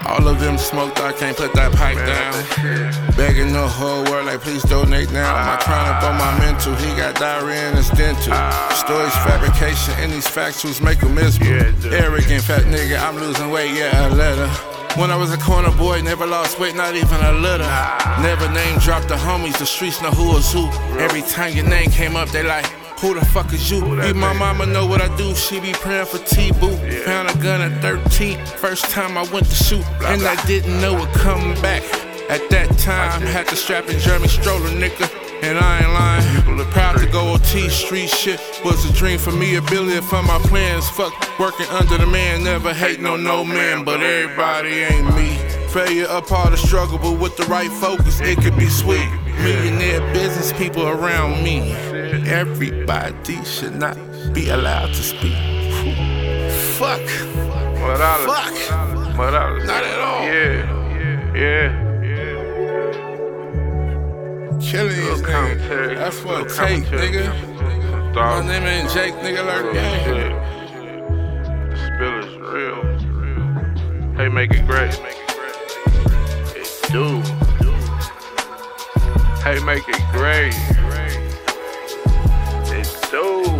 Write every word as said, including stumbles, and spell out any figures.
All of them smoked, I can't put that pipe down. Begging the whole world like please donate now. My chronic on my mental, he got diarrhea in his dental. Stories fabrication and these factuals make him miserable. Arrogant fat nigga, I'm losing weight, yeah, a letter. When I was a corner boy, never lost weight, not even a little. Never name dropped the homies, the streets know who is who. Every time your name came up, they like, who the fuck is you? You my mama know what I do, she be praying for T-Boo. Found a gun at thirteen, first time I went to shoot. And I didn't know it coming back. At that time, had to strap in Jeremy Stroller, nigga. And I ain't lying, proud to go on T Street shit was a dream for me, a billion for my plans. Fuck working under the man, never hate no no man, but everybody ain't me. Failure a part of struggle, but with the right focus, it could be sweet. Millionaire business people around me. Everybody should not be allowed to speak. Fuck. Fuck. Not at all. Yeah. Yeah. Killing these niggas. That's what it take, nigga. My name ain't Jake, nigga, like that. Spill is real. Hey, make it great. It do. Hey, make it great. It do.